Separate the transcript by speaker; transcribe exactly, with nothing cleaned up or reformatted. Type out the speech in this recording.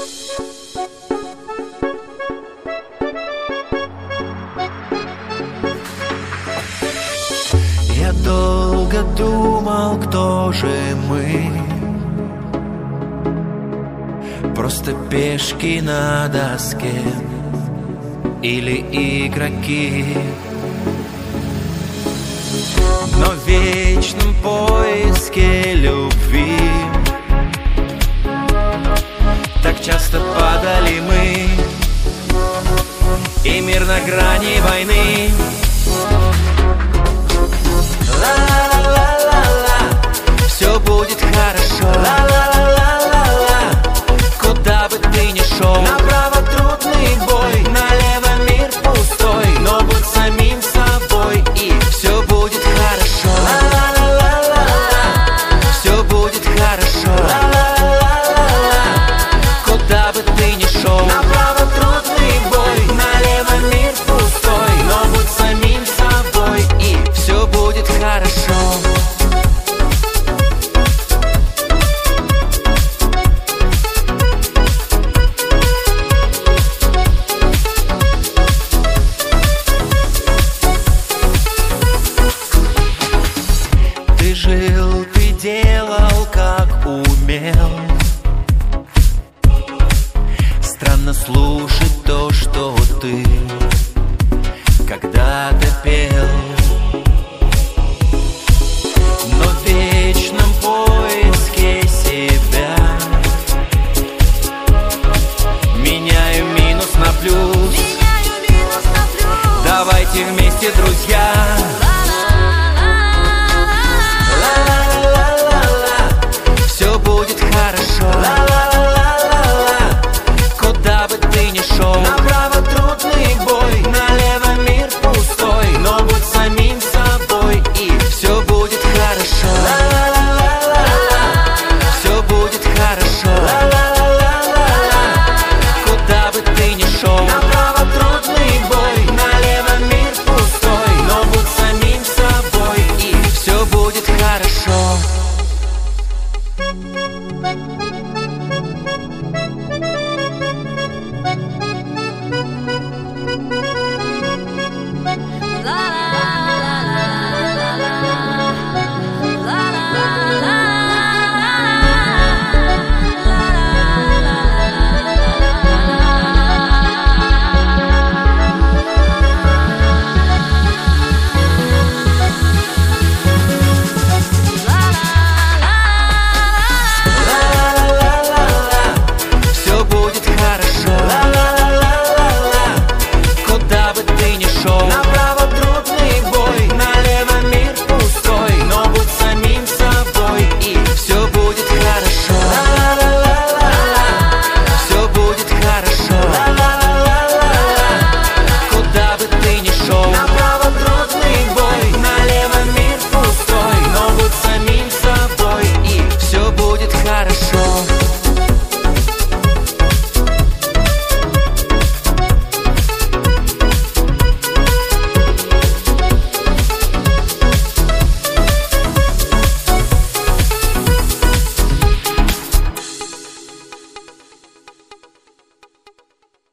Speaker 1: Я долго думал, кто же мы. Просто пешки на доске или игроки. Но в вечном поиске любви так часто падали мы, и мир на грани войны. Ла-ла-ла-ла-ла, все будет хорошо. Ла-ла-ла-ла-ла, куда бы ты ни шел. Направо трудный бой, налево мир пустой, но будь самим собой, и все будет хорошо. Ла-ла-ла-ла-ла, все будет хорошо. Ла-ла-ла-ла-ла, куда бы ты ни шел. Направо трудный бой, налево мир пустой, но будь самим собой, и все будет хорошо. Ты жил, ты делал, как умел.